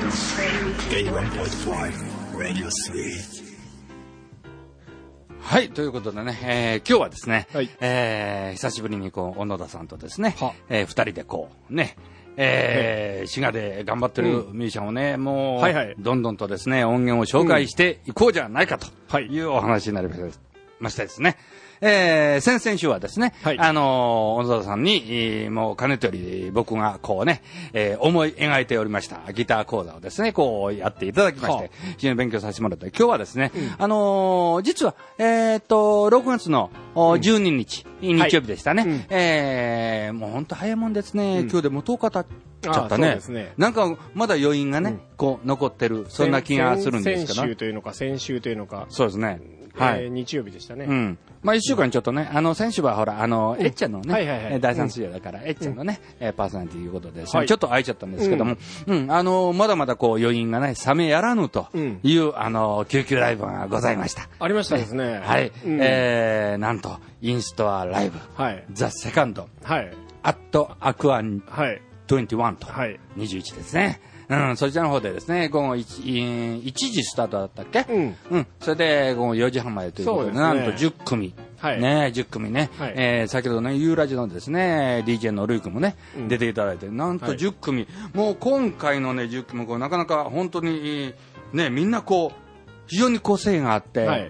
はい、ということでね、今日はですね、 はい、 久しぶりに小野田さんとですね、二人で滋賀で頑張ってるミュージシャンをね、もう、どんどんとですね、音源を紹介していこうじゃないかというお話になりましたですね。先々週はですね、小野田さんに、もうかねてより僕が思い描いておりましたギター講座をですね、やっていただきまして、非常に勉強させてもらって、今日はですね、実は、6月の12日、日曜日でしたね。もう本当早いもんですね。今日でもう10日経っちゃったね。なんかまだ余韻がね、残ってる、そんな気がするんですけど。 先週というのか、先週というのか。 そうですね。 日曜日でしたね。 まあ一週間ちょっとね、先週はほら、えっちゃんのね、第三水曜だから、えっちゃんのね、パーソナリティということで、ちょっと空いちゃったんですけども、まだまだ余韻がね、冷めやらぬという、救急ライブがございました。 ありましたですね。 はい。なんと、インストアライブ、ザ・セカンド、アット・アクアン21と、21ですね。そちらの方でですね、午後1時スタートだったっけ？それで午後4時半までということで、なんと10組。10組ね。先ほどね、ユーラジのですね、DJ のルイ君もね、出ていただいて、なんと10組。もう今回のね、10組もなかなか本当に、ね、みんな非常に個性があって、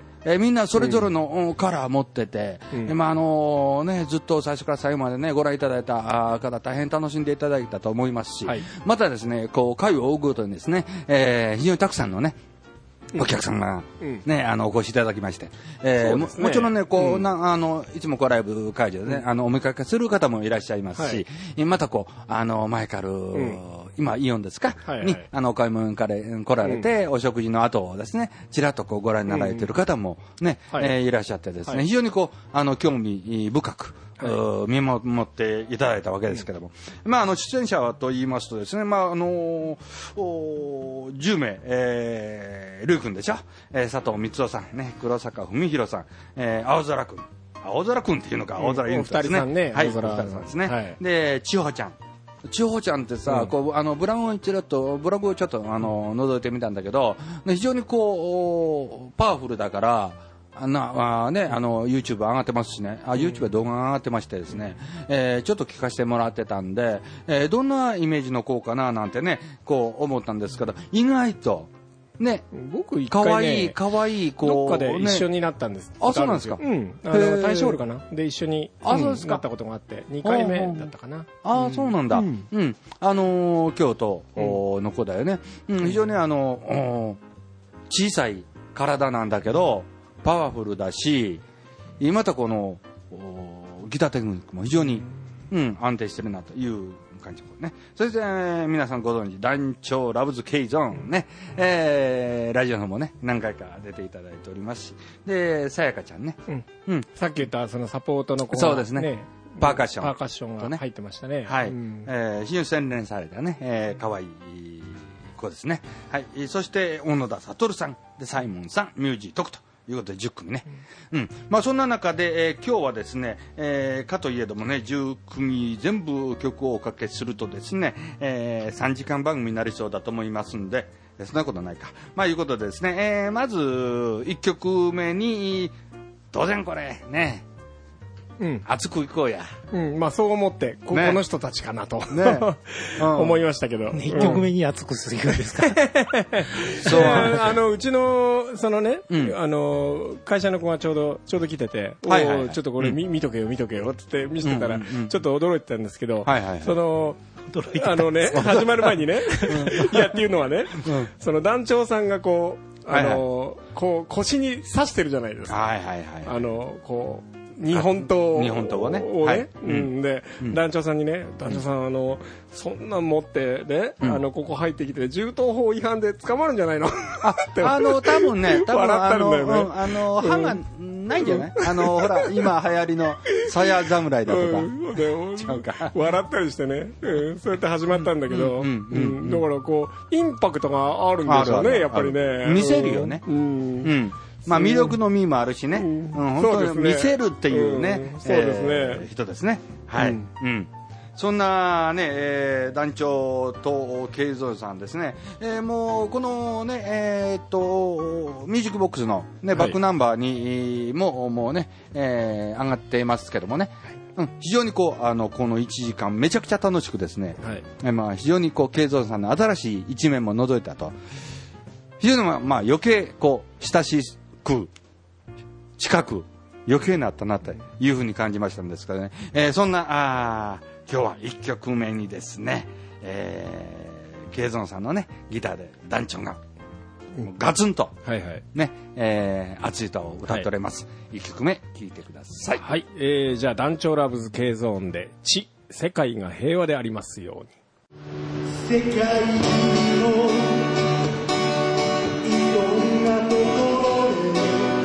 みんなそれぞれのカラー持ってて、ずっと最初から最後までね、ご覧いただいた方、大変楽しんでいただいたと思いますし、またですね、回を追うごとにですね、非常にたくさんのね、お客さんがね、お越しいただきまして、もちろんね、いつもライブ会場でね、お見かけする方もいらっしゃいますし、また前から今イオンですか、にお買い物から来られて、お食事の後をですね、ちらっとご覧になられている方もね、いらっしゃってですね、非常に興味深く見守っていただいたわけですけども、出演者はと言いますとですね、10名、ルイ君でしょ、佐藤光雄さん、ね、黒坂文弘さん、青空君っていうのか、青空ユニットですね。 二人さんですね。で、千穂ちゃんってさ、ブラウンをちらっと、ブログをちょっと覗いてみたんだけど、非常にパワフルだから、YouTube 上がってますしね、YouTube は動画が上がってましてですね、ちょっと聞かせてもらってたんで、どんなイメージの子かななんてね、思ったんですけど、意外と、ね、 僕一回ね、 かわいいどっかで一緒になったんです。 そうなんですか。 大正ホールかなで一緒になったことがあって、2回目だったかな。 そうなんだ。京都の子だよね。非常に小さい体なんだけど、パワフルだし、またギターテクニックも非常に、安定してるなという感じね。そして、皆さんご存知、団長ラブズ K ゾーンね、ラジオの方もね、何回か出ていただいておりますし、で、さやかちゃんね。 さっき言ったそのサポートの子が、 そうですね。パーカッションが入ってましたね。 はい。非常に洗練されたね、可愛い子ですね。はい。そして、小野田悟さん、で、サイモンさん、ミュージートクと。いうことで10組ね。そんな中で、今日はですね、かといえどもね、10組全部曲をおかけするとですね、3時間番組になりそうだと思いますんで、そんなことないか。いうことでですね、まず1曲目に、当然これね、熱くいこうや。 そう思って、この人たちかなと、思いましたけど。 1曲目に熱くするんですか。 そう。うちの、会社の子がちょうど来てて、ちょっとこれ見とけよ、って見せてたら、ちょっと驚いてたんですけど、始まる前にね、いやっていうのはね、団長さんが腰に刺してるじゃないですか。日本刀をね。 で、団長さんにね、団長さん、そんなん持ってね、ここ入ってきて、銃刀法違反で捕まるんじゃないの？ 多分ね、歯がないんじゃない？ほら、今流行りの、さや侍だとか。 笑ったりしてね、そうやって始まったんだけど、だからインパクトがあるんでしょうね、やっぱりね。 見せるよね。魅力の実もあるしね。本当に見せるっていうね、人ですね。はい。 そんなね、団長と慶三さんですね、もうこのね、ミュージックボックスのね、バックナンバーにもうね、上がってますけどもね、非常にこの1時間めちゃくちゃ楽しくですね、非常に慶三さんの新しい一面も覗いたと、非常に余計親しく近く余計なったなというふうに感じましたんですからね、そんな今日は1曲目にですね、慶三さんのねギターで団長がガツンと、ね、熱い歌を歌っております、1曲目聴いてください。 はい、じゃあ団長ラブズ慶三で地、世界が平和でありますように。 世界のいろんなところで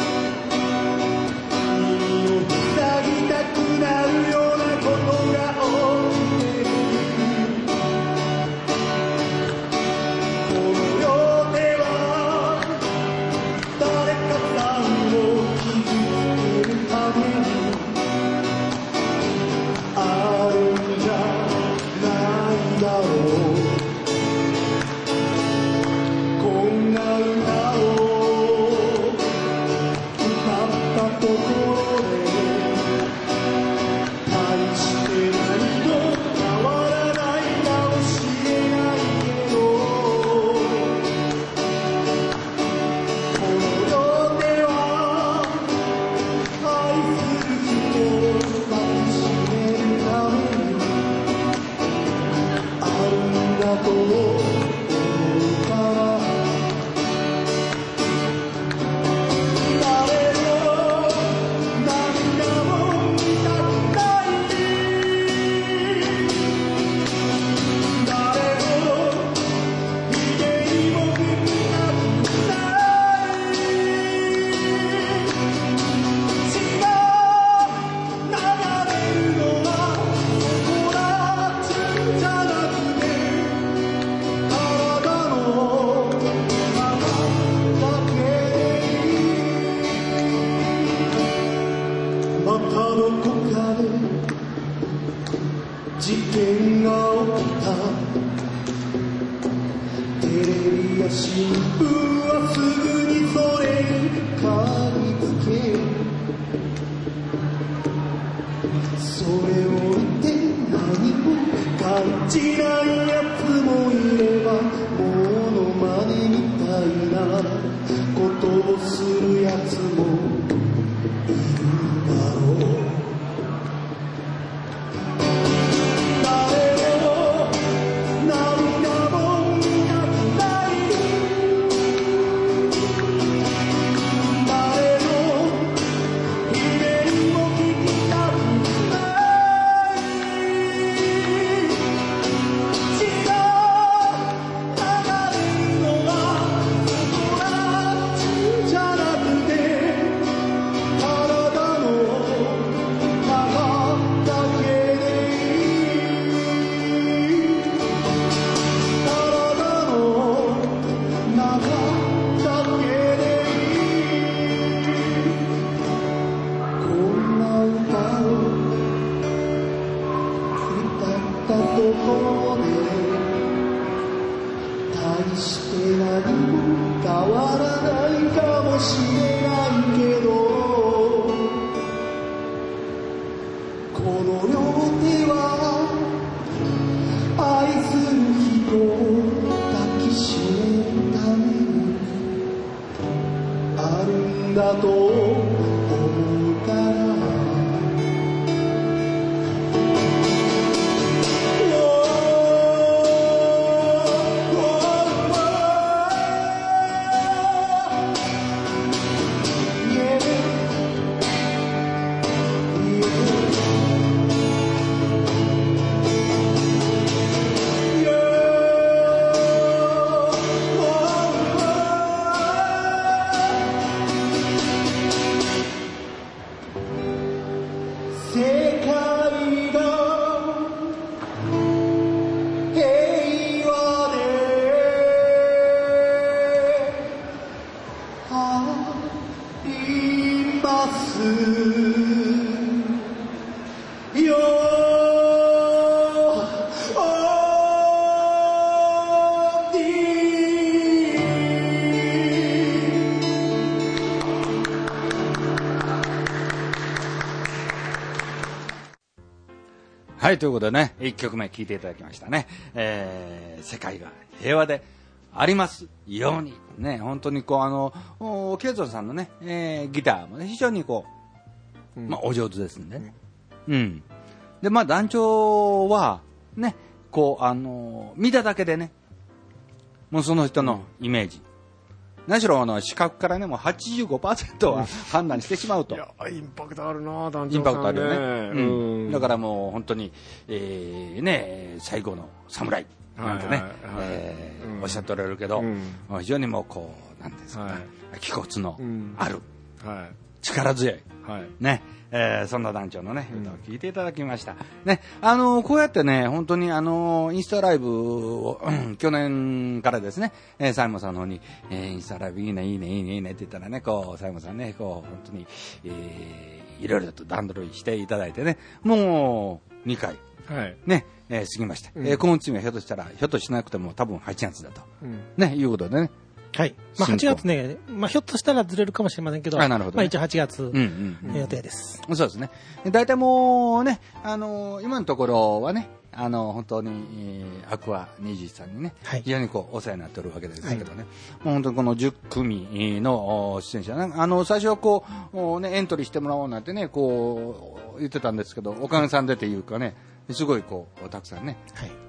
耳を塞ぎたくなるようなことが起きてる。この世では誰かさんを傷つけるためにあるんじゃないだろう。 はい、ということでね、1曲目聴いていただきましたね。世界が平和でありますように。ね、本当にこう、ケイゾンさんのね、ギターもね、非常にこう、お上手ですんでね。で、団長は、ね、こう、見ただけでね、もうその人のイメージ。何しろ視覚からね、もう 85% は判断してしまうと。 いや、インパクトあるな、団長さんね。 インパクトあるよね。だからもう本当に、ね、最後の侍なんてね、おっしゃっておられるけど、非常にもうこう、なんですかね、気骨のある、力強い、ね、そんな団長のね、歌を聴いていただきました。ね、こうやってね、本当にインスタライブを、去年からですね、サイモンさんの方に、インスタライブいいね、いいね、いいね、いいねって言ったらね、こう、サイモンさんね、こう、本当に、いろいろと段取りしていただいてね、もう、2回、ね、過ぎました。この次はひょっとしなくても多分8月だと、ね、いうことでね。 はい。8月ね、ひょっとしたらずれるかもしれませんけど、一応8月予定です。 そうですね。大体もうね、今のところはね、本当に、アクア21さんにね、非常にこう、お世話になっておるわけですけどね、もう本当にこの10組の出演者、最初はこう、ね、エントリーしてもらおうなんてね、こう、言ってたんですけど、おかげさんでというかね、すごいこう、たくさんね、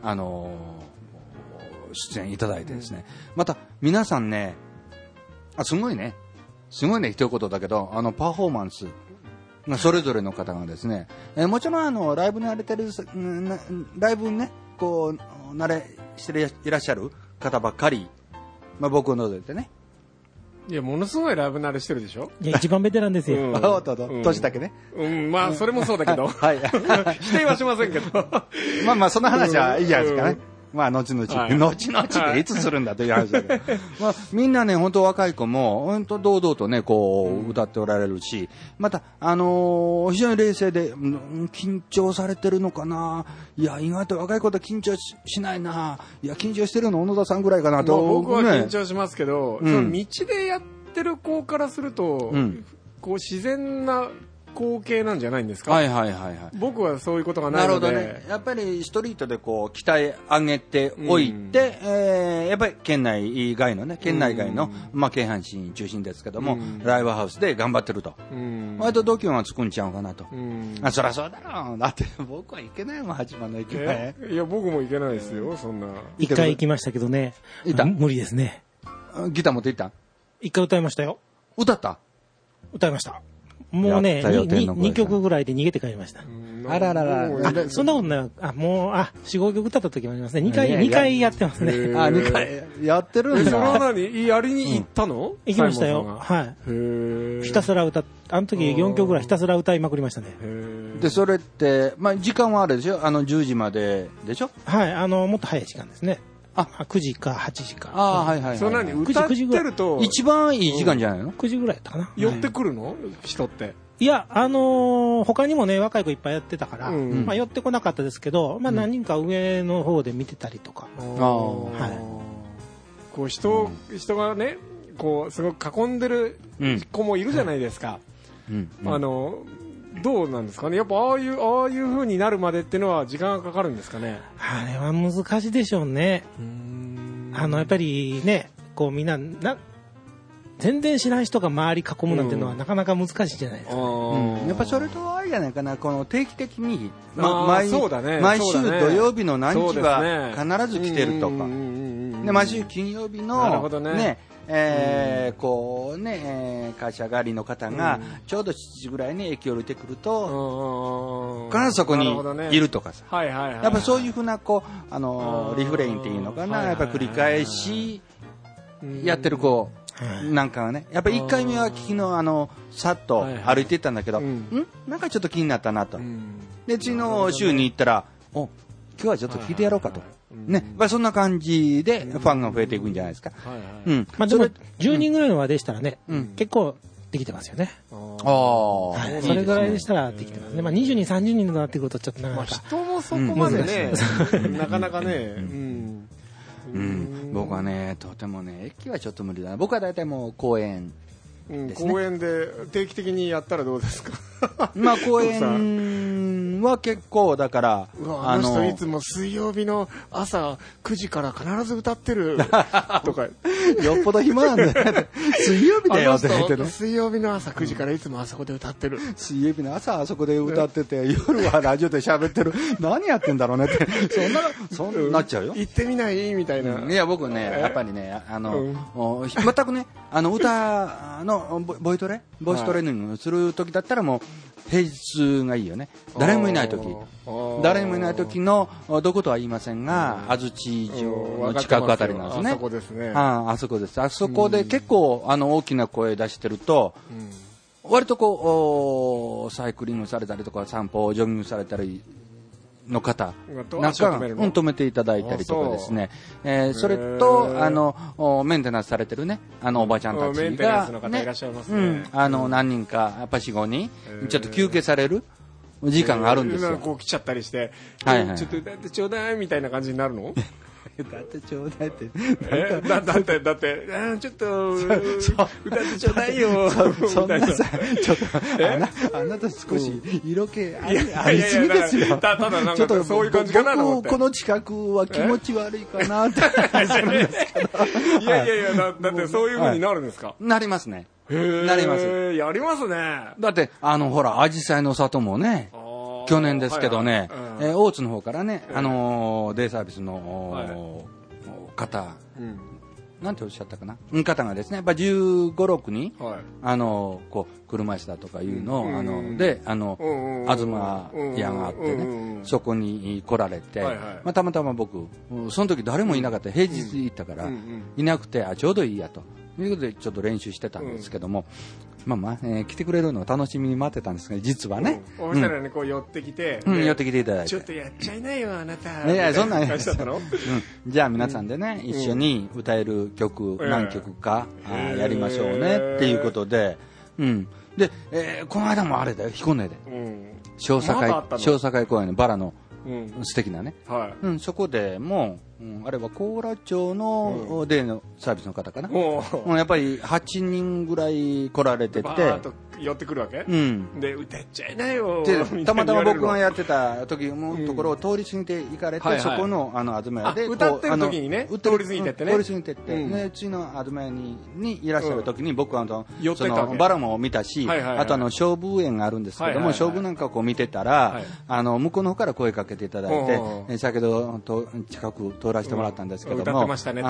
出演いただいてですね、また皆さんね、すごいね一言だけど、パフォーマンスそれぞれの方がですね、もちろんライブに慣れてる、ライブにねこう慣れしていらっしゃる方ばっかり、僕を除いてね。 いや、ものすごいライブ慣れしてるでしょ。 いや、一番ベテランですよ。 年だけね。 それもそうだけど、否定はしませんけど、 その話はいいじゃないですかね。後々っていつするんだという話だけど、みんなね、本当若い子も、本当堂々とね、こう、歌っておられるし、また、非常に冷静で、緊張されてるのかな、いや、意外と若い子と緊張 しないな、いや、緊張してるの小野田さんぐらいかなと。 僕は緊張しますけど、その道でやってる子からすると、こう、自然な、光景なんじゃないんですか。僕はそういうことがないので。なるほどね。 やっぱりストリートでこう鍛え上げておいて、やっぱり県内外の、京阪神中心ですけども、ライブハウスで頑張ってると。割と度胸がつくんちゃうかなと。そりゃそうだろう。だって僕は行けないもん、8番の駅前。 いや、僕も行けないですよ、そんな。 一回行きましたけどね。無理ですね。 ギター持って行った？ 一回歌いましたよ。 歌った？ 歌いました。もうね、2曲ぐらいで逃げて帰りました。 あららら。 そんなことない。もう、4、5曲歌った時もありますね。2回やってますね。 2回やってるんだ。 それは何？やりに行ったの？ 行きましたよ。はい。ひたすらあの時4曲ぐらいひたすら歌いまくりましたね。 で、それって、時間はあれでしょ？10時まででしょ？ はい。もっと早い時間ですね。9時か8時か。 そんなに歌ってると一番いい時間じゃないの ？9時ぐらいだったかな。 寄ってくるの？人って。 いや、他にもね、若い子いっぱいやってたから、寄ってこなかったですけど、何人か上の方で見てたりとか。 こう人がね、こう、すごく囲んでる子もいるじゃないですか。どうなんですかね。やっぱああいう風になるまでっていうのは時間がかかるんですかね。 あれは難しいでしょうね。やっぱりね、こうみんな全然知らない人が周り囲むなんていうのはなかなか難しいじゃないですか、ね。 やっぱそれとあれじゃないかな、この定期的に、毎週土曜日の何時は必ず来てるとか、で毎週金曜日のね、こうね、会社帰りの方がちょうど7時ぐらいに駅を降りてくると、必ずそこにいるとかさ、やっぱそういうふうなこうリフレインっていうのかな、やっぱ繰り返しやってる子なんかはね、やっぱり1回目は昨日さっと歩いていったんだけど、なんかちょっと気になったなと。で、次の週に行ったら、今日はちょっと聞いてやろうかと。ね、そんな感じでファンが増えていくんじゃないですか。でも 10人ぐらいの輪でしたらね、結構できてますよね。それぐらいでしたらできてますね。22、30人になってくるとちょっとなかなか。 人もそこまでね、なかなかね。 僕はね、とてもね、駅はちょっと無理だな。僕は大体もう公園ですね。 公園で定期的にやったらどうですか？ 公園は結構だからあの人いつも水曜日の朝9時から必ず歌ってるとかよっぽど暇なんだよ水曜日だよって言ってね、 水曜日の朝9時からいつもあそこで歌ってる、 水曜日の朝あそこで歌ってて、夜はラジオで喋ってる何やってんだろうねってそんなっちゃうよ。 行ってみないみたいな。 いや僕ねやっぱりね全くね歌のボイストレーニングする時だったらもう平日がいいよね。誰もいない時のどことは言いませんが、安土城の近くあたりなんですね。 あそこですね。 あそこです。あそこで結構大きな声出してると、割とこうサイクリングされたりとか散歩ジョギングされたりの方なんか止めていただいたりとかですね、それとメンテナンスされてるねおばちゃんたちが、 メンテナンスの方いらっしゃいますね。 何人かやっぱ 4,5 人ちょっと休憩される時間があるんですよ。 こう来ちゃったりして、ちょっとだってちょうだいみたいな感じになるの？ だってちょうだいってだってちょっと歌ってちょうだいよそんなさちょっとあなた少し色気ありすぎですよ。 ただなんかそういう感じかなと思って、 この近くは気持ち悪いかなっていやだってそういう風になるんですか？ なりますね。なります。 やりますね。 だってほら紫陽花の里もね去年ですけどね、大津の方からね、デイサービスの方、なんておっしゃったかな、方がですね、やっぱ15、6人、こう車椅子だとかいうので、東屋があってね、そこに来られて、たまたま僕、その時誰もいなかった、平日行ったから、いなくて、ちょうどいいやということで、ちょっと練習してたんですけども、来てくれるのを楽しみに待ってたんですけど、実はね。 そしたらね、こう寄ってきて。 寄ってきていただいて。 ちょっとやっちゃいないよ、あなた。 いや、そんなんやったの？じゃあ皆さんでね、一緒に歌える曲、何曲かやりましょうね、っていうことで、で、この間もあれだよ、彦根で。小堺公園のバラの素敵なね。そこでもあれは高良町のデイのサービスの方かな。やっぱり8人ぐらい来られてて、 バーッと寄ってくるわけ、で歌っちゃいなよでたまたま僕がやってた時のところを通り過ぎて行かれて、そこの東屋で歌ってる時にね、通り過ぎてってね、 通り過ぎてって、次の東屋にいらっしゃる時に僕はそのバラも見たし、あと菖蒲園があるんですけども、菖蒲なんかをこう見てたら、向こうの方から声かけていただいて、先ほど近く通らせてもらったんですけども、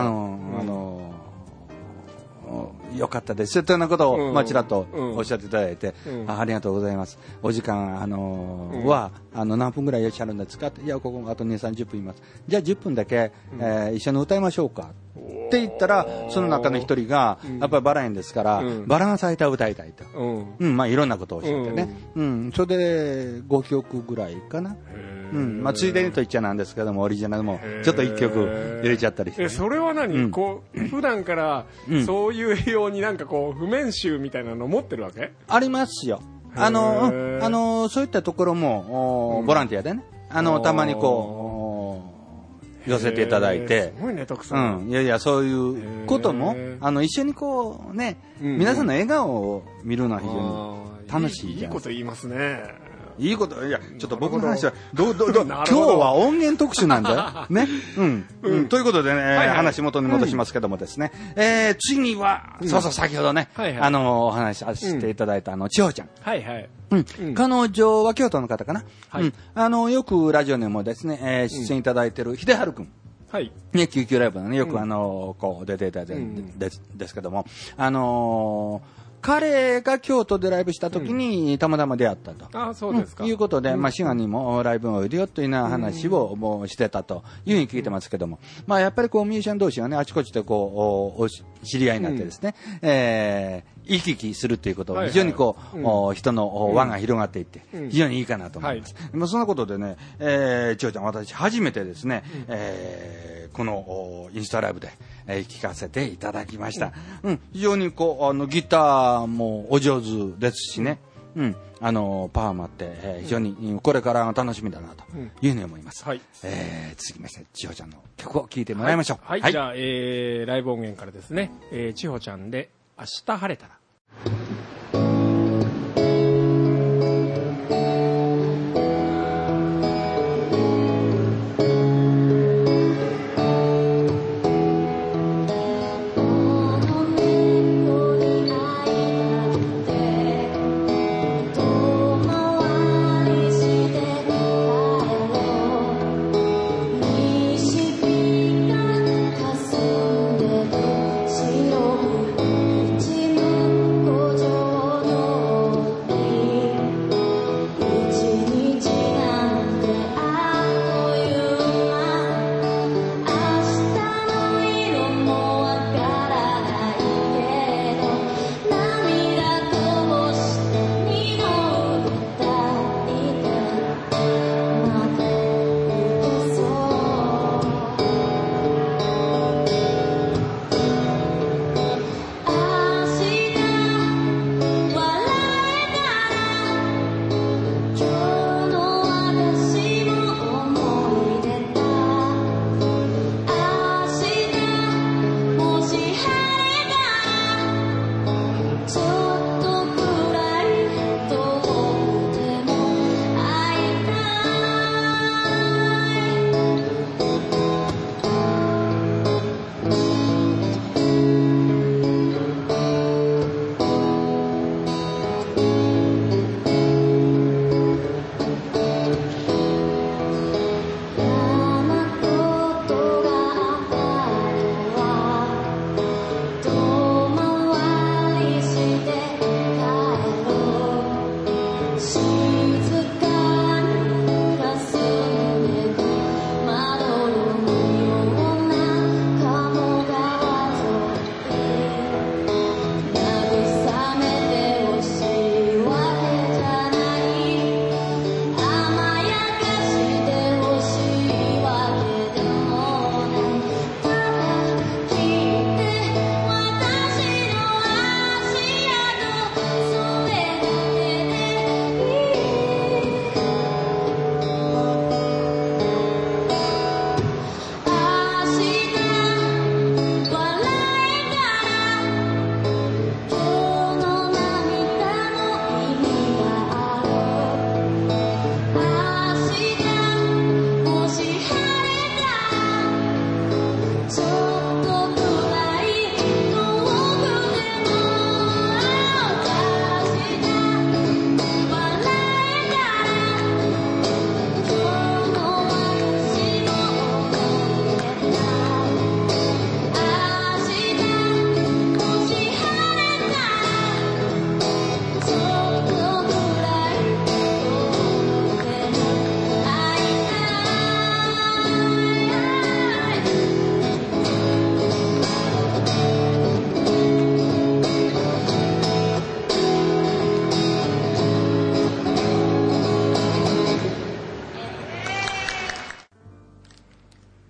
よかったですというようなことをちらっとおっしゃっていただいて、ありがとうございます、お時間は何分ぐらいいらっしゃるんですかって、いやここあと2、30分います、じゃあ10分だけ一緒に歌いましょうかって言ったら、その中の一人がやっぱりバラ園ですから、バラが咲いた歌いたいと、いろんなことをおっしゃってね、それで5曲ぐらいかな。ついでにと言っちゃなんですけども、オリジナルもちょっと1曲入れちゃったりして、 それは何、こう普段からそういうようになんかこう譜面集みたいなの持ってるわけ？ ありますよ。そういったところもボランティアでね、たまにこう寄せていただいて、 すごいね、徳さん。 いやそういうことも一緒にこうね、皆さんの笑顔を見るのは非常に楽しいじゃないですか。 いいこと言いますね。 いいこと、いや、ちょっと僕の話は、今日は音源特集なんだよ。ね。ということでね、話元に戻しますけどもですね、次は、そう先ほどね、お話しさせていただいた千穂ちゃん。彼女は京都の方かな。よくラジオにもですね、出演いただいてる秀治くん。ね、救急ライブのね、よくこう出ていただいてるんですけども、彼が京都でライブした時にたまたま出会ったと、 そうですか、 いうことで、滋賀にもライブをいるよというような話をもうしてたというふうに聞いてますけども、やっぱりこうミュージシャン同士がね、あちこちでこう知り合いになってですね、行き来するということは非常にこう、人の輪が広がっていって非常にいいかなと思います。そんなことでね、千穂ちゃん、私初めてですね、このインスタライブで聴かせていただきました。非常にこうギターもお上手ですしね、パワーもあって、非常にこれから楽しみだなというふうに思います。続きまして千穂ちゃんの曲を聴いてもらいましょう。 じゃあ、ライブ音源からですね、千穂ちゃんで明日晴れたら。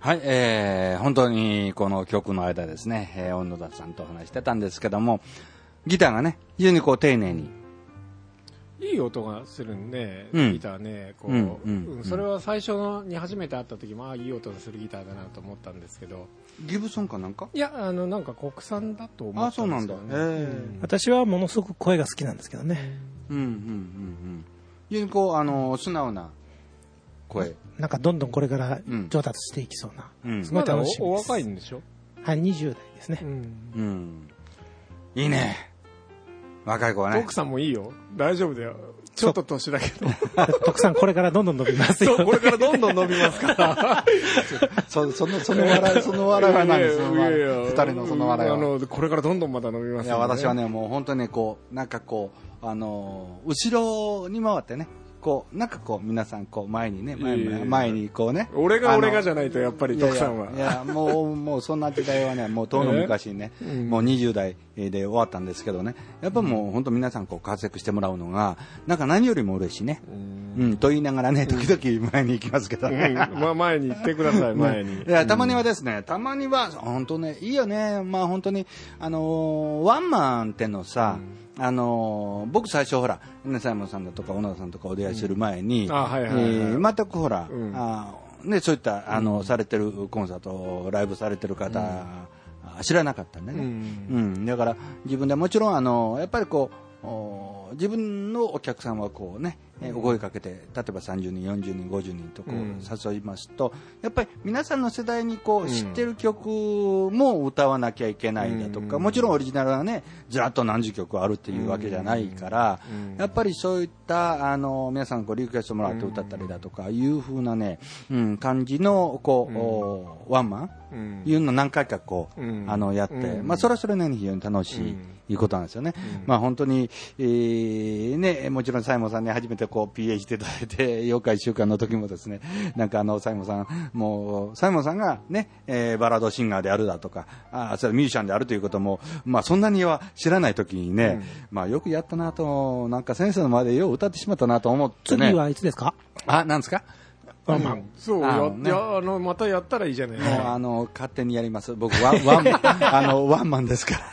はい、本当にこの曲の間ですね、小野田さんとお話してたんですけども、ギターがね、非常にこう丁寧に。 いい音がするんで、ギターね、こう、それは最初に初めて会った時も、いい音がするギターだなと思ったんですけど。 ギブソンかなんか？ いや、なんか国産だと思ったんですよね。 そうなんだ。 私はものすごく声が好きなんですけどね。 非常にこう、素直な声。 なんかどんどんこれから上達していきそうな。すごい楽しみです。 お若いんでしょ？ はい、20代ですね。 いいね。若い子はね。 徳さんもいいよ。大丈夫だよ。ちょっと年だけど。 徳さんこれからどんどん伸びますよ。 そう、これからどんどん伸びますから。 その笑いは何ですか？二人のその笑いは。 これからどんどんまた伸びますよね。 いや、私はね、もう本当にこう、なんかこう、後ろに回ってね、こうなんかこう皆さんこう前にね前にこうね俺がじゃないとやっぱり徳さんはいやもうそんな時代はねもう遠の昔にねもう20代で終わったんですけどねやっぱもう本当皆さんこう活躍してもらうのがなんか何よりも嬉しいねと言いながらね時々前に行きますけどねまあ前に行ってください前にいやたまにはですねたまには本当ねいいよねまあ本当にワンマンってのさ僕最初ほら西門さんだとか小野田さんとかお出会いする前に全くほら、ね、そういったされてるコンサートライブされてる方、知らなかったんでね、だから自分でもちろんやっぱりこう自分のお客さんはこうねお声かけて例えば30人40人50人とこう誘いますとやっぱり皆さんの世代にこう知ってる曲も歌わなきゃいけないだとかもちろんオリジナルはねずらっと何十曲あるっていうわけじゃないからやっぱりそういった皆さんこうリクエストもらって歌ったりだとかいう風なね感じのこうワンマンいうの何回かこうやってまあそれはそれなりに非常に楽しいいうことなんですよね。まあ本当にねもちろん西門さんに初めてこう PA していただいて妖怪週間の時もですねなんか西門さんがね、バラードシンガーであるだとかそれミュージシャンであるということもまあそんなには知らない時にね、まあよくやったなとなんか先生の前でよう歌ってしまったなと思ってね。 次はいつですか？ なんですか？ そうまたやったらいいじゃない。 勝手にやります。僕ワンマンですから。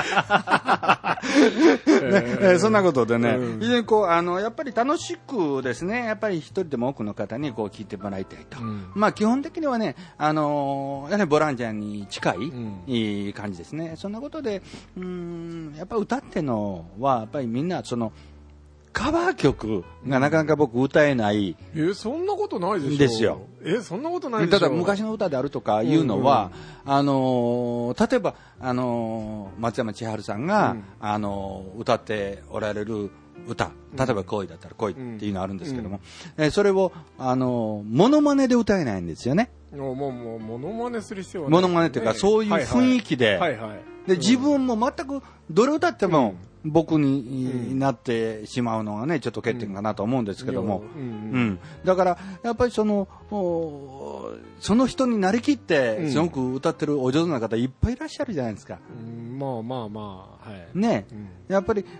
そんなことでね、非常にこうやっぱり楽しくですね、やっぱり一人でも多くの方にこう聞いてもらいたいと。まあ基本的にはね、やはりボランティアに近い感じですね。そんなことで、やっぱ歌ってのはやっぱりみんなそのカバー曲がなかなか僕歌えない。 そんなことないでしょ。 ですよ。 そんなことないでしょ。 ただ昔の歌であるとかいうのは、例えば松山千春さんが、歌っておられる歌、例えば恋だったら恋っていうのあるんですけども、それをモノマネで歌えないんですよね。 もうモノマネする必要はない。 モノマネっていうかそういう雰囲気で、で自分も全くどれ歌っても僕になってしまうのがねちょっと欠点かなと思うんですけども、だからやっぱりその人になりきってすごく歌ってるお上手な方いっぱいいらっしゃるじゃないですか。ね、やっぱり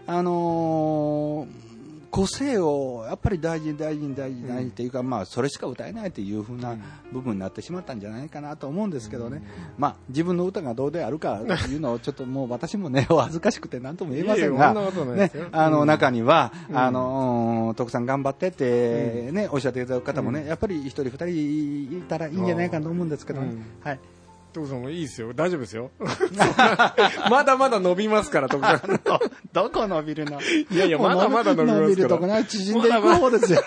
個性をやっぱり大事にっていうか、まあそれしか歌えないっていう風な部分になってしまったんじゃないかなと思うんですけどね、まあ自分の歌がどうであるかというのをちょっともう私もねお恥ずかしくて何とも言えませんがね、中には徳さん頑張ってってねおっしゃっていただく方もねやっぱり一人二人いたらいいんじゃないかと思うんですけどね。はい。 徳さんもいいですよ。大丈夫ですよ。まだまだ伸びますから、徳さん。 どこ伸びるの？ いやいや、まだまだ伸びますから。 伸びるとこない縮んでいく方ですよ。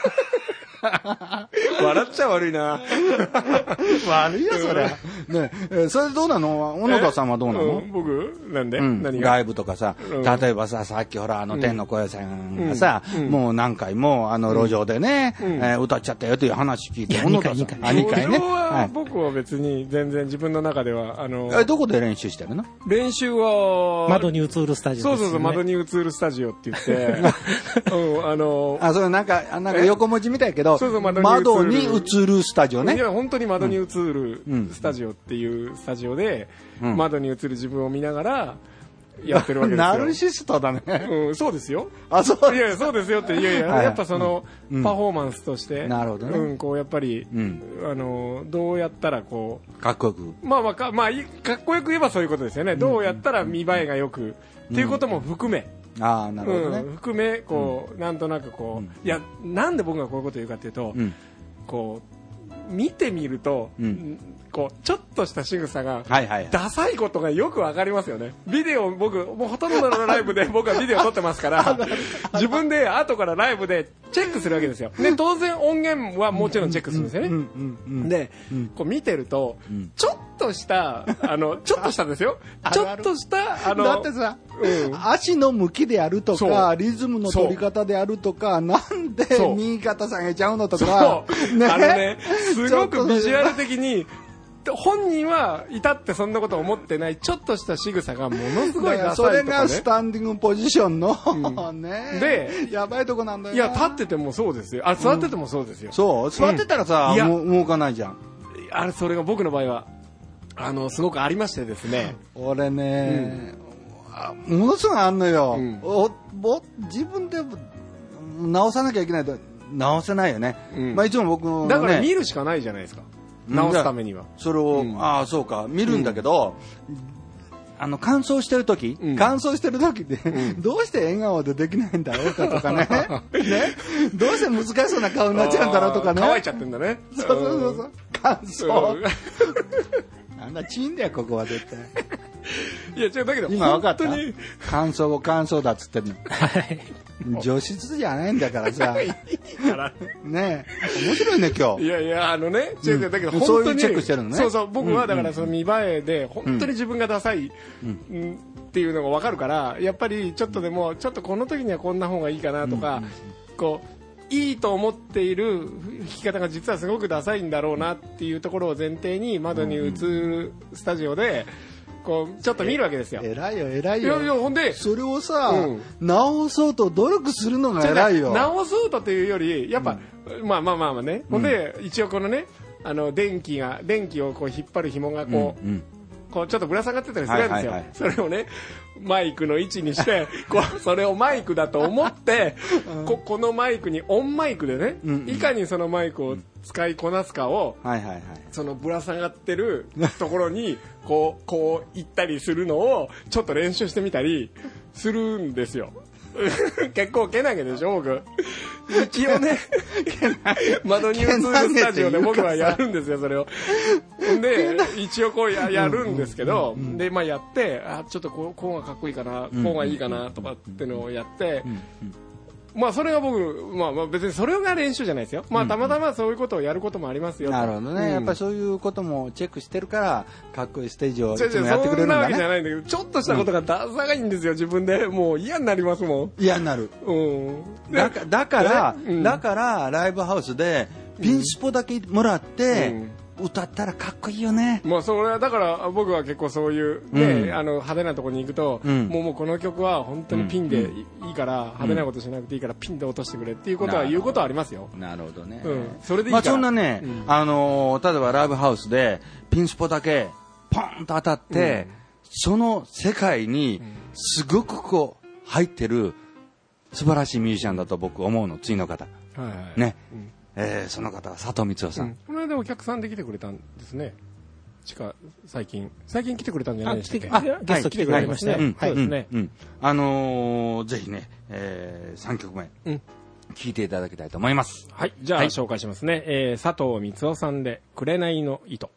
笑っちゃ悪いな。 悪いよ、それ。ね、それどうなの？小野田さんはどうなの？ 僕なんで？何が？ライブとかさ、例えばさっきほら天の声さんがさ、もう何回も路上でね、歌っちゃったよという話聞いて、小野田さん2回ね。 僕は別に全然自分の中ではどこで練習してるの？ 練習は窓に映るスタジオ。 そう窓に映るスタジオって言って、 それなんか横文字みたいけど。窓に映るスタジオね。 いや本当に窓に映るスタジオっていうスタジオで、窓に映る自分を見ながらやってるわけですよ。 ナルシストだね。 うん、そうですよ。 あ、そう。 いやいや、そうですよって、いやいや、やっぱその、パフォーマンスとして、 なるほどね。 こうやっぱり、どうやったらこう、かっこよく。 まあ、かっこよく言えばそういうことですよね。どうやったら見栄えがよく、っていうことも含め、 ああ、なるほどね。 含め、こう、なんとなくこう、いや、なんで僕がこういうことを言うかっていうと、こう、見てみると、こうちょっとした仕草がダサいことがよくわかりますよね。ビデオ僕もうほとんどのライブで僕はビデオ撮ってますから自分で後からライブでチェックするわけですよ。で当然音源はもちろんチェックするんですよね。でこう見てるとちょっとしたちょっとしたですよ。ちょっとしただってさ、足の向きであるとかリズムの取り方であるとかなんで右肩下げちゃうのとかすごくビジュアル的に本人は至ってそんなこと思ってないちょっとした仕草がものすごいダサいとかね。 それがスタンディングポジションの、でやばいとこなんだよ。 いや立っててもそうですよ。座っててもそうですよ。 そう座ってたらさ、動かないじゃん。 それが僕の場合はすごくありましてですね。 俺ね、ものすごいあんのよ。自分で直さなきゃいけないと直せないよね。まあいつも僕のね。 だから見るしかないじゃないですか。直すためにはそれを、そうか見るんだけど、乾燥してる時で、どうして笑顔でできないんだろうかとかねどうして難しそうな顔になっちゃうんだろうとかね。 乾いちゃってんだね。 そう乾燥なんだチンだよここは絶対。 いや違うだけど今分かった。乾燥だっつってるの。除湿じゃないんだからさ。いいからね面白いね今日。 いやいや違うだけど本当にそういうチェックしてるのね。 そう僕はだからその見栄えで本当に自分がダサいっていうのが分かるからやっぱりちょっとでもちょっとこの時にはこんな方がいいかなとかこういいと思っている弾き方が実はすごくダサいんだろうなっていうところを前提に窓に映るスタジオでこうちょっと見るわけですよ。 偉いよ偉いよ。 いやほんでそれをさ、直そうと努力するのが偉いよ。 直そうというよりやっぱ、まあね、ほんで一応このね電気をこう引っ張る紐がこうちょっとぶら下がってたりするんですよ。それをねマイクの位置にしてそれをマイクだと思ってこのマイクにオンマイクでねいかにそのマイクを使いこなすかをそのぶら下がってるところにこう行ったりするのをちょっと練習してみたりするんですよ。結構けなげでしょ僕。一応ね窓に映るスタジオで僕はやるんですよそれを。で一応こうやるんですけどでやってちょっとこうがかっこいいかなこうがいいかなとかってのをやってそれが僕別にそれが練習じゃないですよ。たまたまそういうことをやることもありますよ。 なるほどね。やっぱりそういうこともチェックしてるからかっこいいステージをいつもやってくれるんだね。そんなわけじゃないんだけどちょっとしたことがダサいんですよ自分で。もう嫌になりますもん。 嫌になる。だからライブハウスでピンスポだけもらって歌ったらかっこいいよね。 それはだから僕は結構そういうね派手なところに行くともうこの曲は本当にピンでいいから派手なことしなくていいからピンで落としてくれっていうことは言うことはありますよ。 なるほどね。 それでいいから。 そんなね例えばライブハウスでピンスポだけポンと当たってその世界にすごくこう入ってる素晴らしいミュージシャンだと僕思うの。次の方ね。その方は佐藤光雄さん。 この間お客さんで来てくれたんですね。最近来てくれたんじゃないですか。 ゲスト来てくれましたね。 そうですね。 ぜひね3曲目聴いていただきたいと思います。 はい、じゃあ紹介しますね。佐藤光雄さんで紅の糸。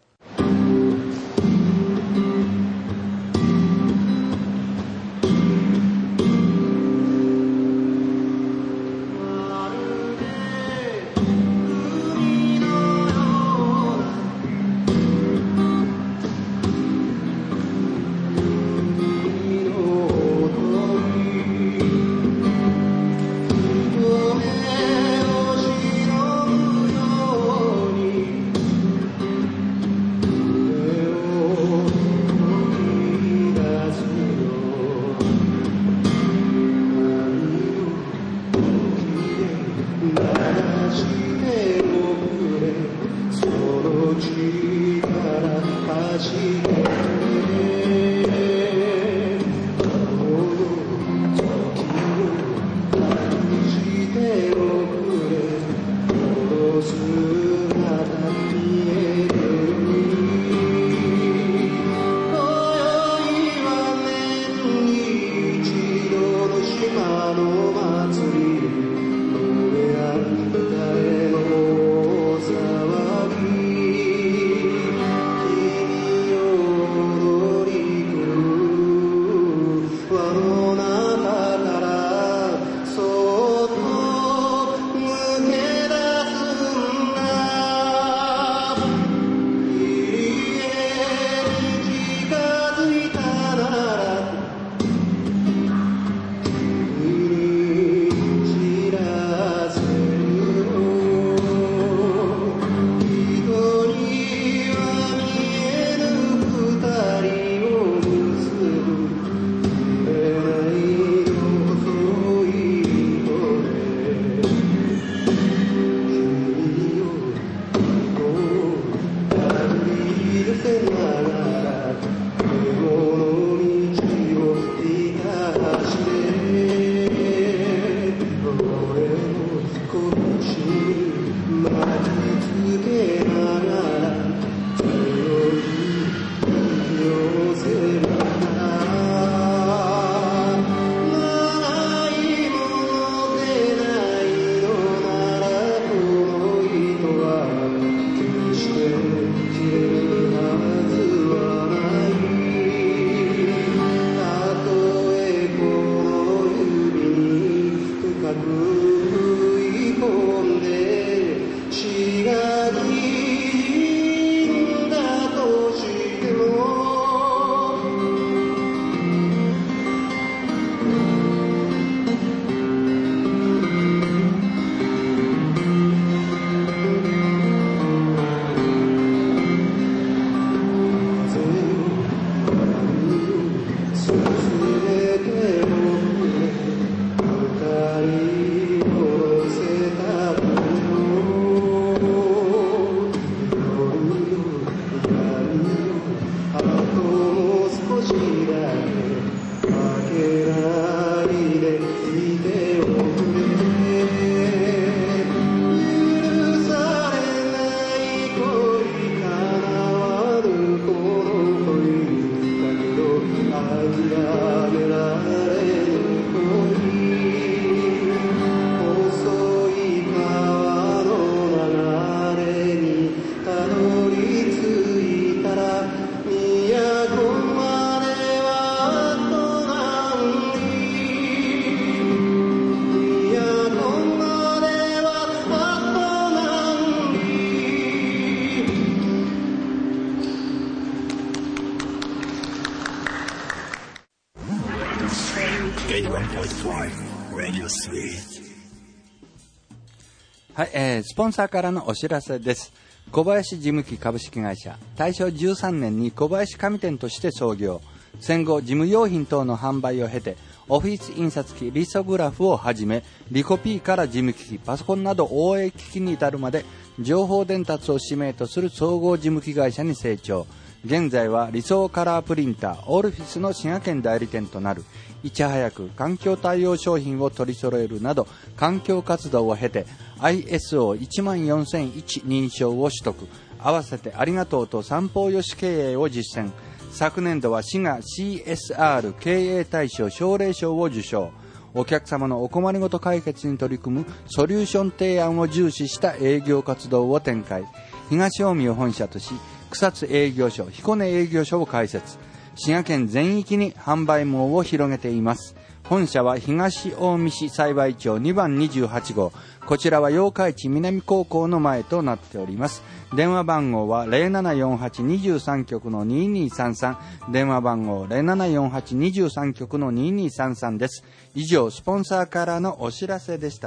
はい、スポンサーからのお知らせです。小林事務機株式会社、大正13年に小林紙店として創業。戦後、事務用品等の販売を経て、オフィス印刷機、リソグラフをはじめ、リコピーから事務機器、パソコンなど OA 機器に至るまで、情報伝達を使命とする総合事務機会社に成長。現在は理想カラープリンター、オールフィスの滋賀県代理店となる。いち早く環境対応商品を取り揃えるなど、環境活動を経て、ISO14001 認証を取得。合わせてありがとうと三方よし経営を実践。昨年度は滋賀 CSR 経営大賞奨励賞を受賞。お客様のお困りごと解決に取り組むソリューション提案を重視した営業活動を展開。東近江を本社とし、草津営業所、彦根営業所を開設。滋賀県全域に販売網を広げています。本社は東近江市幸町2番28号。こちらは八日市南高校の前となっております。電話番号は 0748-23 局の2233。電話番号 0748-23 局の2233です。以上、スポンサーからのお知らせでした。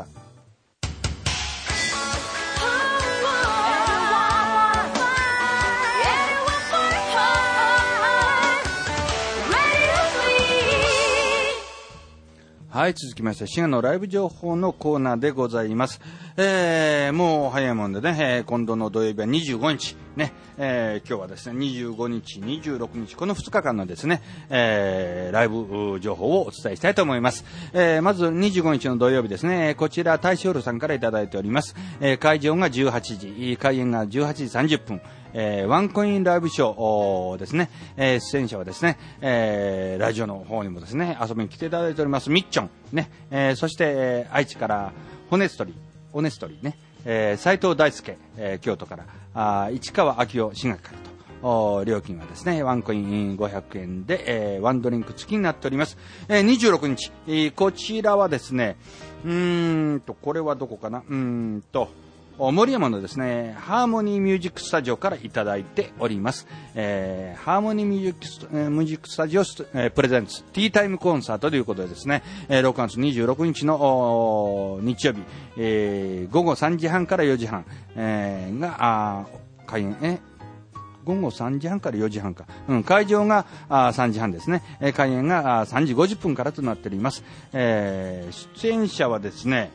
はい、続きまして、滋賀のライブ情報のコーナーでございます。もう早いもんでね、今度の土曜日は25日、ね、今日はですね、25日、26日、この2日間のですね、ライブ情報をお伝えしたいと思います。まず25日の土曜日ですね、こちら、大正ルさんからいただいております。会場が18時、開演が18時30分。ワンコインライブショーですね、出演者はですね、ラジオの方にもですね、遊びに来ていただいております、みっちょん、ね、そして、愛知から、オネストリーね、斉藤大輔、京都から、市川明夫、滋賀からと、料金はですね、ワンコイン500円で、ワンドリンク付きになっております。26日、こちらはですね、これはどこかな、森山のですね、ハーモニーミュージックスタジオからいただいております。ハーモニーミュージックスタジオプレゼンツティータイムコンサートということでですね、6月26日の日曜日、午後3時半から4時半、が開演、午後3時半から4時半か。会場が3時半ですね。開演が3時50分からとなっております。出演者はですね、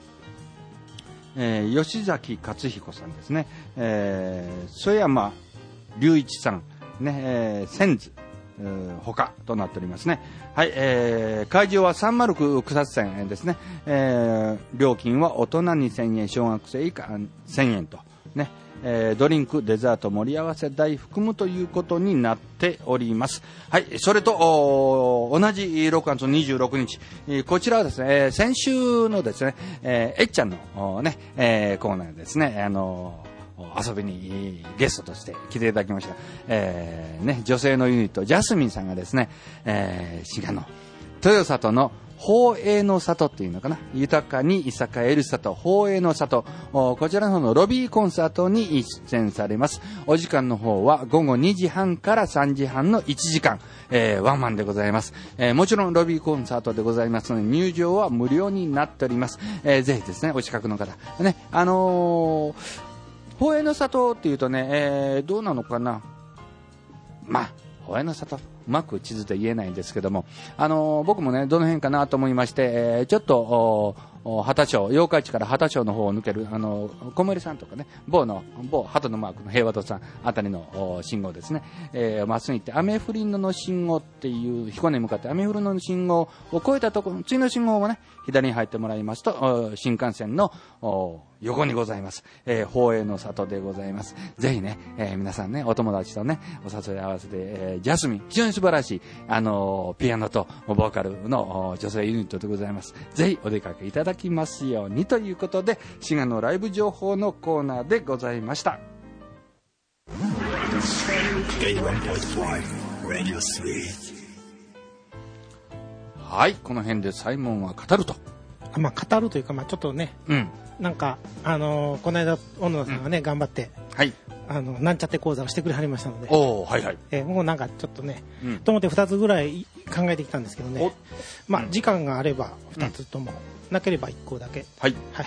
吉崎勝彦さんですね、曽山隆一さん、ね、千津他となっておりますね。はい、会場は309草津線ですね。料金は大人2000円、小学生以下1000円とね。ドリンク、デザート、盛り合わせ代含むということになっております。はい、それと同じ6月26日、こちらはですね、先週のですね、えっちゃんのね、コーナーですね、遊びにゲストとして来ていただきました。ね、女性のユニットジャスミンさんがですね、滋賀の豊里の宝永の里っていうのかな、豊かに栄える里、宝永の里、こちらの方のロビーコンサートに出演されます。お時間の方は午後2時半から3時半の1時間、ワンマンでございます。もちろんロビーコンサートでございますので入場は無料になっております。ぜひですね、お近くの方ね、宝永の里っていうとね、どうなのかな、まあ宝永の里うまく地図で言えないんですけども、僕もね、どの辺かなと思いまして、ちょっと畑町、八日市から畑町の方を抜ける、小森さんとかね、某鳩のマークの平和堂さんあたりの信号ですね、まっすぐ行って、アメフリノの信号っていう、彦根に向かってアメフリノの信号を越えたところ、次の信号をね、左に入ってもらいますと、新幹線の横にございます。宝永の里でございます。ぜひね、皆さんね、お友達とね、お誘い合わせで、ジャスミン、非常に素晴らしい、ピアノとボーカルの女性ユニットでございます。ぜひお出かけいただきますようにということで、滋賀のライブ情報のコーナーでございました。はい、この辺でサイモンは語ると。 まあ、語るというか、まあ、ちょっとね、なんか、この間、小野田さんがね、頑張って、はい、なんちゃって講座をしてくれはりましたので、 はいはい。 もうなんかちょっとね、と思って2つぐらい考えてきたんですけどね、まあ、時間があれば2つとも、なければ1個だけ。はい。はい。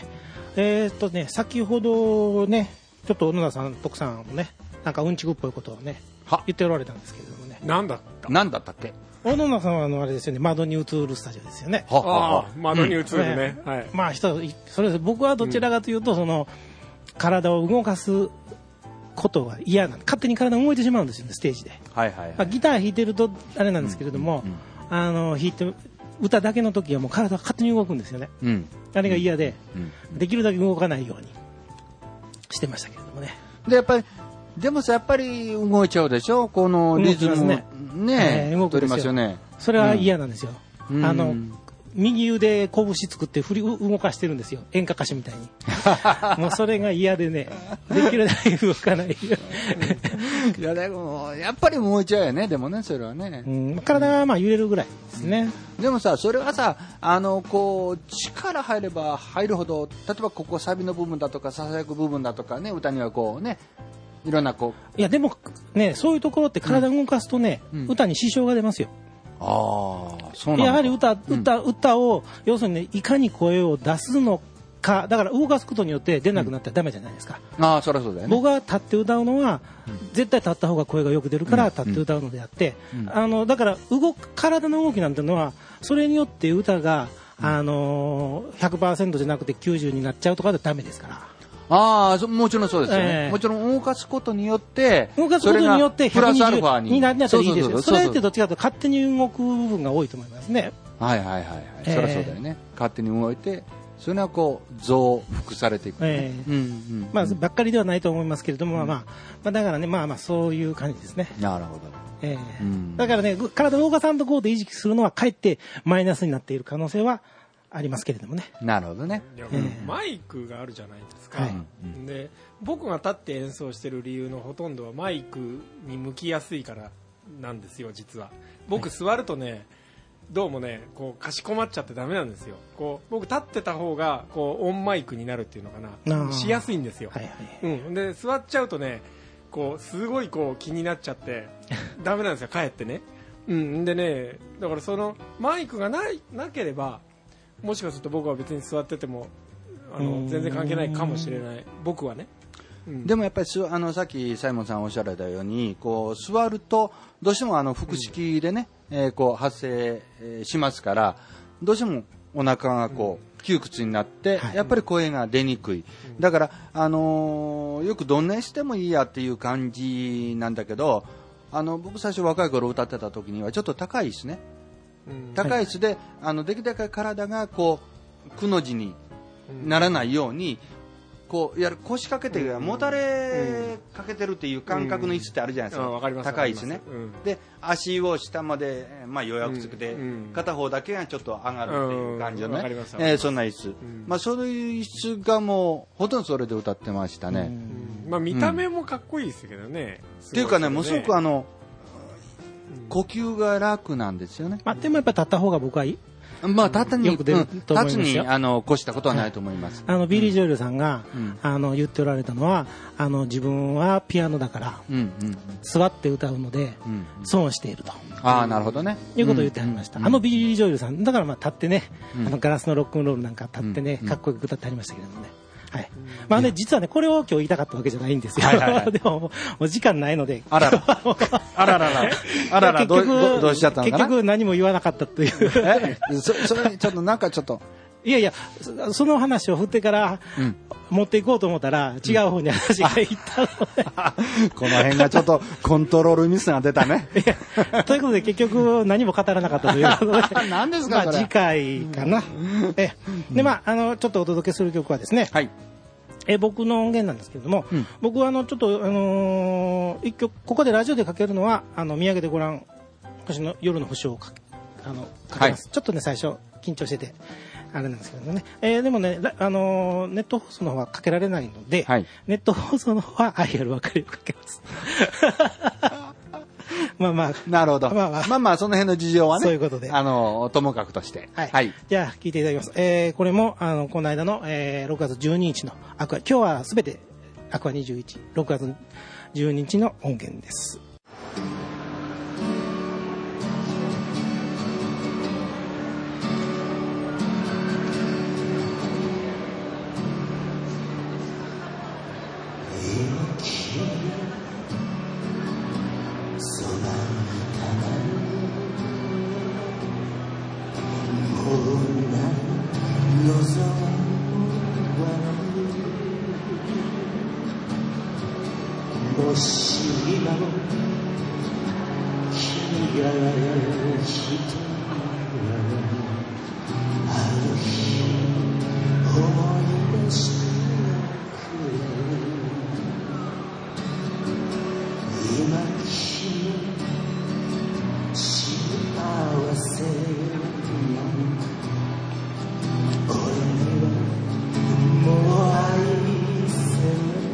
先ほどね、ちょっと小野田さん、徳さんもね、なんかうんちくっぽいことをね、言っておられたんですけれどもね。 なんだったっけ？ 小野田さんはあれですよね、窓に映るスタジオですよね。 窓に映るね。はい。 まあそれ僕はどちらかというと、その体を動かすことが嫌なんで、勝手に体が動いてしまうんですよね、ステージで。はいはい。ギター弾いてるとあれなんですけれども、弾いて歌だけの時はもう体が勝手に動くんですよね。あれが嫌で、できるだけ動かないようにしてましたけれどもね。 でやっぱりでもさ、やっぱり動いちゃうでしょ、このリズムね、動くんですよね。 それは嫌なんですよ。右腕拳作って動かしてるんですよ、演歌歌手みたいに。もうそれが嫌でね、できるだけ動かないよ。 いやでもやっぱり動いちゃうよね、でもね、それはね。 体がまあ揺れるぐらいですね。 でもさ、それはさ、こう力入れば入るほど、例えばここサビの部分だとかささやく部分だとかね、歌にはこうね、いろんなこう。いやでもね、そういうところって体動かすとね、歌に支障が出ますよ。 そうなんだ。 やはり歌を要するに、ね、いかに声を出すのか、だから動かすことによって出なくなったらダメじゃないですか。 そりゃそうだよね。 僕が立って歌うのは、絶対立った方が声がよく出るから立って歌うのであって、だから体の動きなんてのはそれによって歌が100% じゃなくて90になっちゃうとかでダメですから。 もちろんそうですよね。もちろん動かすことによって、 プラスアルファになったらいいですよ。それってどっちかというと勝手に動く部分が多いと思いますね。 はいはいはい。そりゃそうだよね。勝手に動いて、それはこう増幅されていく。 まあばっかりではないと思いますけれども、まあだからね、まあそういう感じですね。 なるほど。 だからね、体を動かさんとこうで意識するのはかえってマイナスになっている可能性はありますけれどもね。 なるほどね。 マイクがあるじゃないですか。で、僕が立って演奏してる理由のほとんどはマイクに向きやすいからなんですよ、実は。僕座るとね、どうもね、こうかしこまっちゃってダメなんですよ。こう僕立ってた方がこうオンマイクになるっていうのかな、しやすいんですよ。で座っちゃうとね、こうすごいこう気になっちゃってダメなんですよ、かえってね。でね、だからそのマイクがなければ。もしかすると僕は別に座ってても全然関係ないかもしれない、僕はね。 でもやっぱりさっきサイモンさんおっしゃられたように、こう座るとどうしても腹式でね、こう発生しますから、どうしてもお腹がこう窮屈になって、やっぱり声が出にくい。だからよくどんなにしてもいいやっていう感じなんだけど、僕最初若い頃歌ってた時にはちょっと高い椅子ね。高い椅子でできるだけ体がこうくの字にならないように、こう腰掛けてもたれかけてるっていう感覚の椅子ってあるじゃないですか。高い椅子ね。で足を下まで予約つけて、片方だけがちょっと上がるっていう感じのね、そんな椅子。そういう椅子がもうほとんどそれで歌ってましたね。 見た目もかっこいいですけどね。 っていうかね、もうすごく呼吸が楽なんですよね。 でもやっぱり立った方が僕はいい。 立よく出ると思いますよ。 立つに越したことはないと思います。 ビリー・ジョエルさんが言っておられたのは、自分はピアノだから座って歌うので損していると。 なるほどね。 いうことを言ってはりました。ビリー・ジョエルさんだから立ってね、ガラスのロックンロールなんか立ってね、かっこよく歌ってはりましたけどもね。実はね、これを今日言いたかったわけじゃないんですよ。でも、もう時間ないので。 あらら、どうしちゃったのかな。 結局何も言わなかったという。 それ、ちょっとなんかちょっと、 いやいや、その話を振ってから持っていこうと思ったら違う方に話がいったので、 この辺がちょっとコントロールミスが出たね。 ということで結局何も語らなかったということで何ですか、 次回かな。で、ちょっとお届けする曲はですね、はい、僕の音源なんですけれども、僕はちょっと一曲ここでラジオでかけるのは見上げてごらん私の夜の星をかけます、はい、ちょっとね最初緊張しててあれなんですけどね、でもねネット放送の方はかけられないので、はい、ネット放送の方は愛ある別れをかけますまあまあなるほど、まあまあその辺の事情はね、 そういうことでともかくとして、 はい、はい、じゃあ聞いていただきます。これもこの間の、6月12日のアクア、今日はすべてアクア21、6月12日の音源です。 もし今も君が一人あの日思い出してくれ今君幸せ俺にはもう愛せない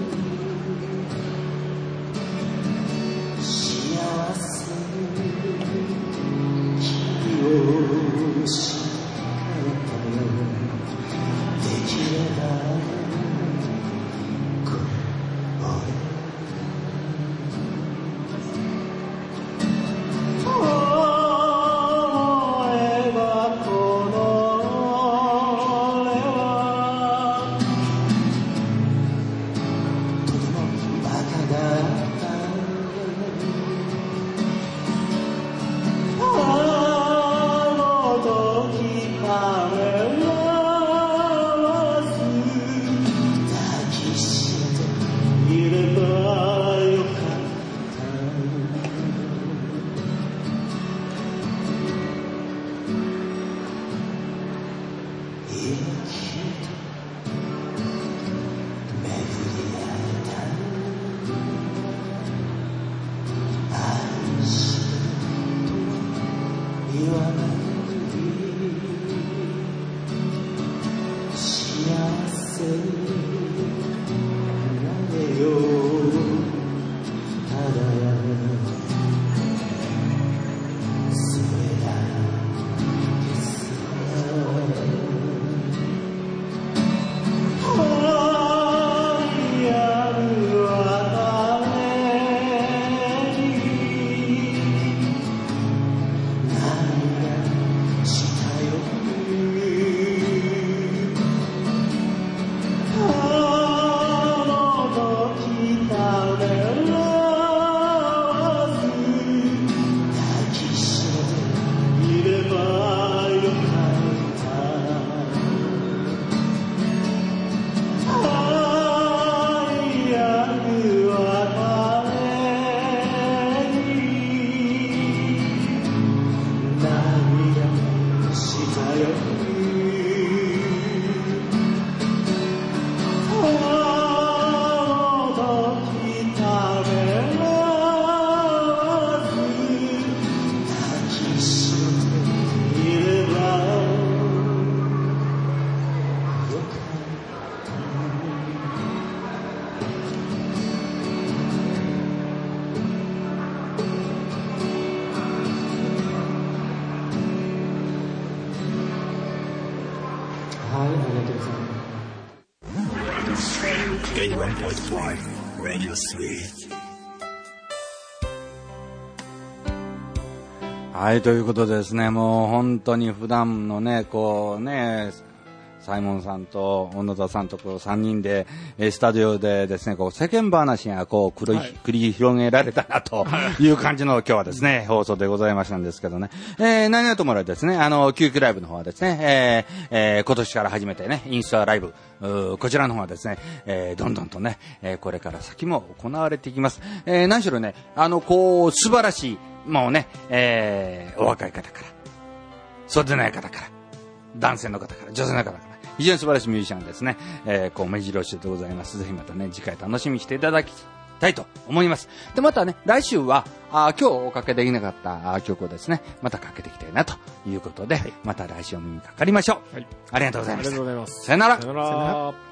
はい、ということでですね、もう本当に普段のね、こうね、 サイモンさんと小野田さんとこう3人で、スタジオでですね、こう世間話がこう繰り広げられたなという感じの今日はですね、放送でございましたんですけどね。何はともあれですね、救急ライブの方はですね、今年から始めてね、インスタライブ、こちらの方はですね、どんどんとね、これから先も行われていきます。何しろね、こう、素晴らしい、もうね、お若い方から、そうでない方から、男性の方から、女性の方から、非常に素晴らしいミュージシャンですね、こう、目白押しでございます。ぜひまたね、次回楽しみにしていただきたいと思います。で、またね、来週は、今日おかけできなかった曲をですね、またかけていきたいなということで、また来週お耳にかかりましょう。はい、ありがとうございました。 ありがとうございます。 さよなら。 さよなら。